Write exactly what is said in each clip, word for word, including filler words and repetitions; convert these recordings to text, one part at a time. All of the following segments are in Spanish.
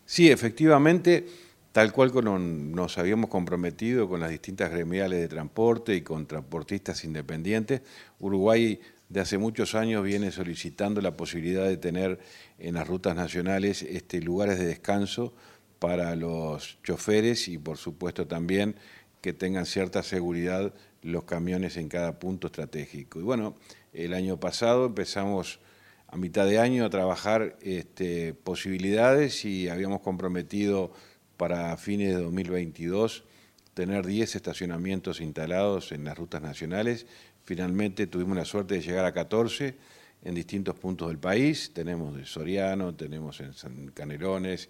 Sí, efectivamente, tal cual como nos habíamos comprometido con las distintas gremiales de transporte y con transportistas independientes, Uruguay de hace muchos años viene solicitando la posibilidad de tener en las rutas nacionales este, lugares de descanso para los choferes y por supuesto también que tengan cierta seguridad los camiones en cada punto estratégico. Y bueno, el año pasado empezamos a mitad de año a trabajar este, posibilidades y habíamos comprometido para fines de dos mil veintidós tener diez estacionamientos instalados en las rutas nacionales. Finalmente tuvimos la suerte de llegar a catorce en distintos puntos del país. Tenemos de Soriano, tenemos en San Canelones,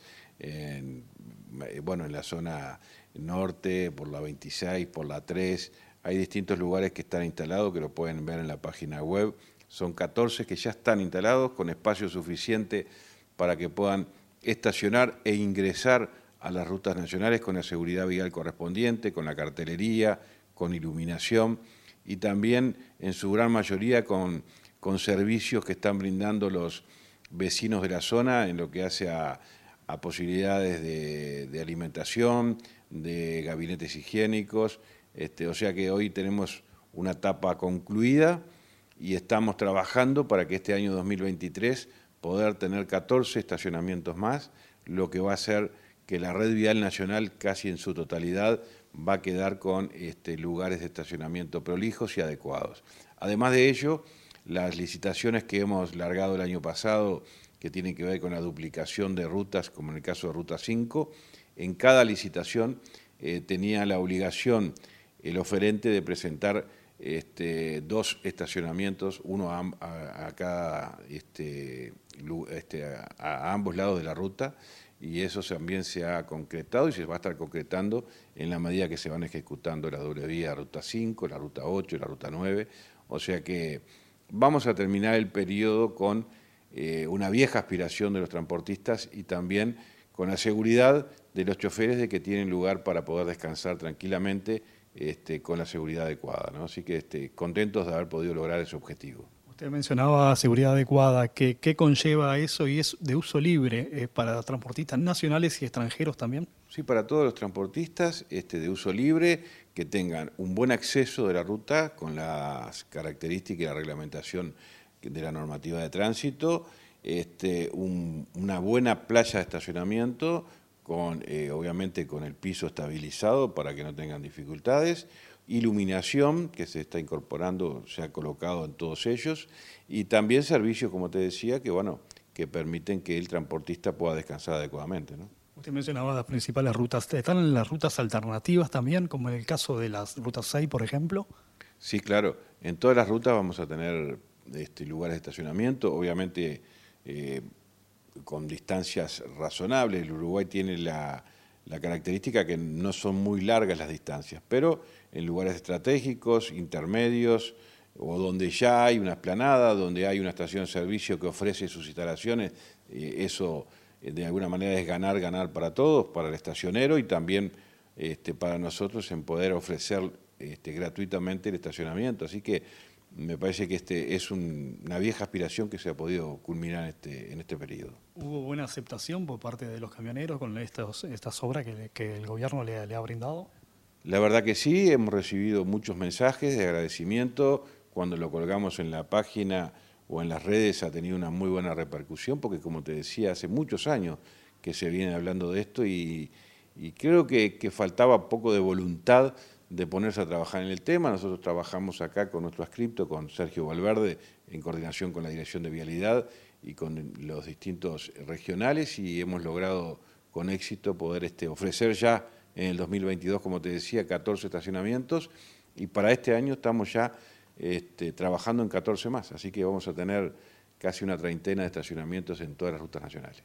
en, bueno, en la zona norte, por la veintiséis, por la tres. Hay distintos lugares que están instalados, que lo pueden ver en la página web. Son catorce que ya están instalados con espacio suficiente para que puedan estacionar e ingresar a las rutas nacionales con la seguridad vial correspondiente, con la cartelería, con iluminación y también en su gran mayoría con, con servicios que están brindando los vecinos de la zona en lo que hace a, a posibilidades de, de alimentación, de gabinetes higiénicos, este, o sea que hoy tenemos una etapa concluida y estamos trabajando para que este año dos mil veintitrés poder tener catorce estacionamientos más, lo que va a hacer que la red vial nacional casi en su totalidad va a quedar con este, lugares de estacionamiento prolijos y adecuados. Además de ello, las licitaciones que hemos largado el año pasado, que tienen que ver con la duplicación de rutas, como en el caso de Ruta cinco, en cada licitación eh, tenía la obligación el oferente de presentar este, dos estacionamientos, uno a, a, a cada, este, este, a, a ambos lados de la ruta, y eso también se ha concretado y se va a estar concretando en la medida que se van ejecutando la doble vía Ruta cinco, la Ruta ocho, la Ruta nueve, o sea que vamos a terminar el periodo con eh, una vieja aspiración de los transportistas y también con la seguridad de los choferes de que tienen lugar para poder descansar tranquilamente este, con la seguridad adecuada, ¿no? Así que este, contentos de haber podido lograr ese objetivo. Usted mencionaba seguridad adecuada. ¿Qué, qué conlleva eso y es de uso libre eh, para transportistas nacionales y extranjeros también? Sí, para todos los transportistas este, de uso libre, que tengan un buen acceso de la ruta con las características y la reglamentación de la normativa de tránsito, este, un, una buena playa de estacionamiento, con, eh, obviamente con el piso estabilizado para que no tengan dificultades, iluminación que se está incorporando, se ha colocado en todos ellos, y también servicios, como te decía, que bueno, que permiten que el transportista pueda descansar adecuadamente, ¿no? Usted mencionaba las principales rutas. ¿Están en las rutas alternativas también, como en el caso de las rutas seis, por ejemplo? Sí, claro. En todas las rutas vamos a tener este, lugares de estacionamiento, obviamente eh, con distancias razonables. El Uruguay tiene la, la característica que no son muy largas las distancias, pero en lugares estratégicos, intermedios, o donde ya hay una esplanada, donde hay una estación de servicio que ofrece sus instalaciones, eh, eso de alguna manera es ganar, ganar para todos, para el estacionero y también este, para nosotros en poder ofrecer este, gratuitamente el estacionamiento. Así que me parece que este es un, una vieja aspiración que se ha podido culminar en este, en este periodo. ¿Hubo buena aceptación por parte de los camioneros con estos, estas obras que, que el gobierno le, le ha brindado? La verdad que sí, hemos recibido muchos mensajes de agradecimiento. Cuando lo colgamos en la página o en las redes ha tenido una muy buena repercusión, porque como te decía, hace muchos años que se viene hablando de esto y, y creo que, que faltaba poco de voluntad de ponerse a trabajar en el tema. Nosotros trabajamos acá con nuestro adscripto, con Sergio Valverde, en coordinación con la Dirección de Vialidad y con los distintos regionales, y hemos logrado con éxito poder este, ofrecer ya en el dos mil veintidós, como te decía, catorce estacionamientos, y para este año estamos ya este, trabajando en catorce más, así que vamos a tener casi una treintena de estacionamientos en todas las rutas nacionales.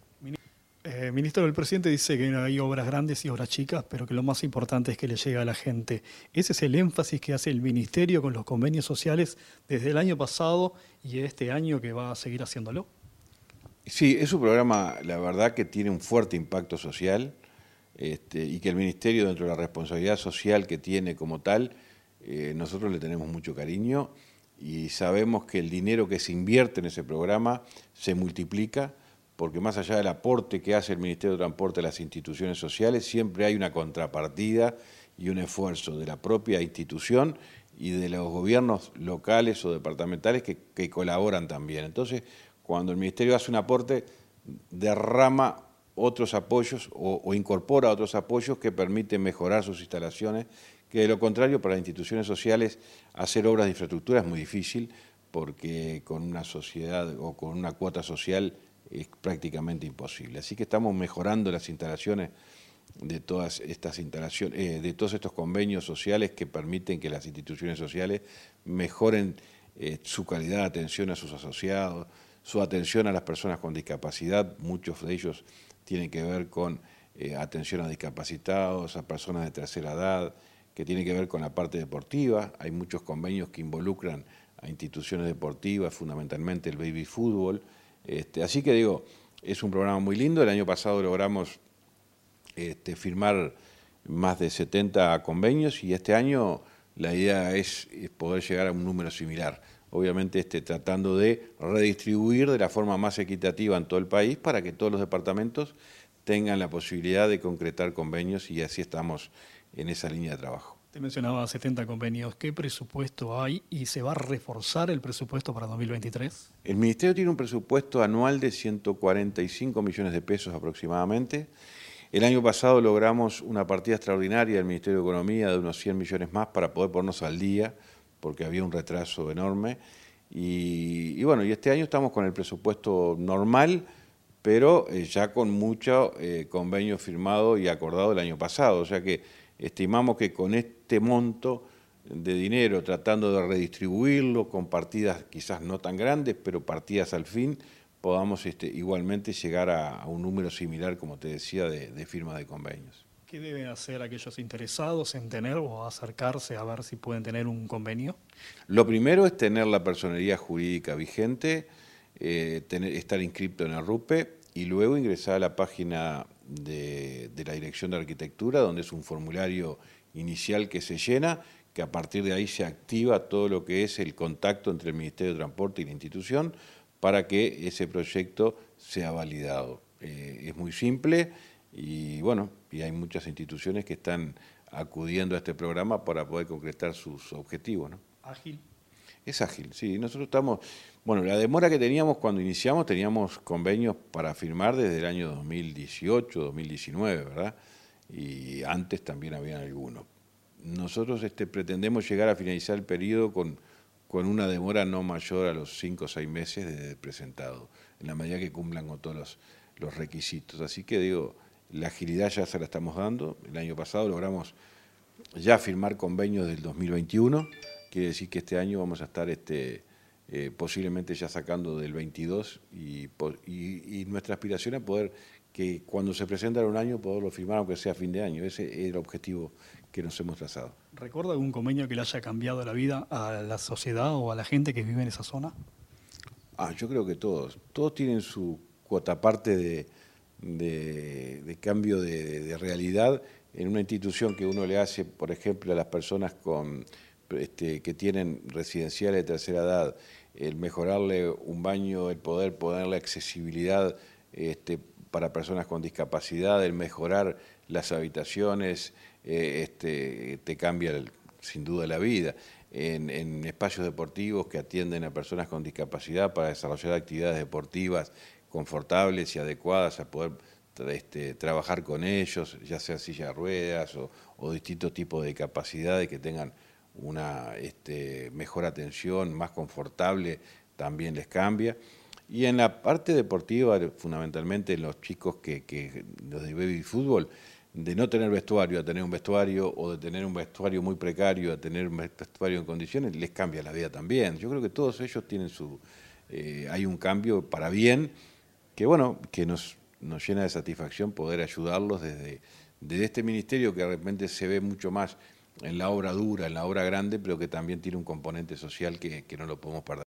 Eh, ministro, el presidente dice que hay obras grandes y obras chicas, pero que lo más importante es que le llegue a la gente. Ese es el énfasis que hace el ministerio con los convenios sociales desde el año pasado y este año que va a seguir haciéndolo. Sí, es un programa, la verdad, que tiene un fuerte impacto social este, y que el ministerio, dentro de la responsabilidad social que tiene como tal, eh, nosotros le tenemos mucho cariño y sabemos que el dinero que se invierte en ese programa se multiplica porque más allá del aporte que hace el Ministerio de Transporte a las instituciones sociales, siempre hay una contrapartida y un esfuerzo de la propia institución y de los gobiernos locales o departamentales que, que colaboran también. Entonces, cuando el Ministerio hace un aporte, derrama otros apoyos o, o incorpora otros apoyos que permiten mejorar sus instalaciones, que de lo contrario para las instituciones sociales hacer obras de infraestructura es muy difícil, porque con una sociedad o con una cuota social es prácticamente imposible. Así que estamos mejorando las instalaciones de todas estas instalaciones, eh, de todos estos convenios sociales que permiten que las instituciones sociales mejoren eh, su calidad de atención a sus asociados, su atención a las personas con discapacidad. Muchos de ellos tienen que ver con eh, atención a discapacitados, a personas de tercera edad, que tiene que ver con la parte deportiva. Hay muchos convenios que involucran a instituciones deportivas, fundamentalmente el baby fútbol. Este, así que digo, es un programa muy lindo. El año pasado logramos este, firmar más de setenta convenios y este año la idea es, es poder llegar a un número similar. Obviamente este, tratando de redistribuir de la forma más equitativa en todo el país para que todos los departamentos tengan la posibilidad de concretar convenios y así estamos en esa línea de trabajo. Te mencionaba setenta convenios. ¿Qué presupuesto hay y se va a reforzar el presupuesto para dos mil veintitrés? El Ministerio tiene un presupuesto anual de ciento cuarenta y cinco millones de pesos aproximadamente. El año pasado logramos una partida extraordinaria del Ministerio de Economía de unos cien millones más para poder ponernos al día, porque había un retraso enorme. Y, y bueno, y este año estamos con el presupuesto normal, pero eh, ya con mucho eh, convenio firmado y acordado el año pasado. O sea que estimamos que con este monto de dinero, tratando de redistribuirlo con partidas quizás no tan grandes, pero partidas al fin, podamos este, igualmente llegar a, a un número similar, como te decía, de, de firmas de convenios. ¿Qué deben hacer aquellos interesados en tener o acercarse a ver si pueden tener un convenio? Lo primero es tener la personería jurídica vigente, eh, tener, estar inscripto en el RUPE y luego ingresar a la página de, de la Dirección de Arquitectura, donde es un formulario inicial que se llena, que a partir de ahí se activa todo lo que es el contacto entre el Ministerio de Transporte y la institución para que ese proyecto sea validado. Eh, es muy simple y bueno, y hay muchas instituciones que están acudiendo a este programa para poder concretar sus objetivos, ¿no? ¿Ágil? Es ágil, sí. Nosotros estamos, bueno, la demora que teníamos cuando iniciamos, teníamos convenios para firmar desde el año dos mil dieciocho, dos mil diecinueve, ¿verdad? Y antes también habían algunos. Nosotros este, pretendemos llegar a finalizar el periodo con, con una demora no mayor a los cinco o seis meses desde el presentado, en la medida que cumplan con todos los, los requisitos. Así que digo, la agilidad ya se la estamos dando. El año pasado logramos ya firmar convenios del dos mil veintiuno, quiere decir que este año vamos a estar este, eh, posiblemente ya sacando del veintidós y, y, y nuestra aspiración es poder que cuando se presenta en un año poderlo firmar aunque sea a fin de año. Ese es el objetivo que nos hemos trazado. ¿Recuerda algún convenio que le haya cambiado la vida a la sociedad o a la gente que vive en esa zona? Ah, yo creo que todos. Todos tienen su cuota parte de, de, de cambio de, de realidad en una institución que uno le hace, por ejemplo, a las personas con, este, que tienen residenciales de tercera edad, el mejorarle un baño, el poder ponerle accesibilidad este, para personas con discapacidad, el mejorar las habitaciones, eh, este, te cambia el, sin duda la vida. En, en espacios deportivos que atienden a personas con discapacidad para desarrollar actividades deportivas confortables y adecuadas a poder este, trabajar con ellos, ya sea silla de ruedas o, o distintos tipos de discapacidades que tengan una este, mejor atención, más confortable, también les cambia. Y en la parte deportiva, fundamentalmente los chicos que, que los de baby fútbol, de no tener vestuario a tener un vestuario, o de tener un vestuario muy precario a tener un vestuario en condiciones, les cambia la vida también. Yo creo que todos ellos tienen su... Eh, hay un cambio para bien, que bueno, que nos, nos llena de satisfacción poder ayudarlos desde, desde este ministerio que de repente se ve mucho más en la obra dura, en la obra grande, pero que también tiene un componente social que, que no lo podemos perder.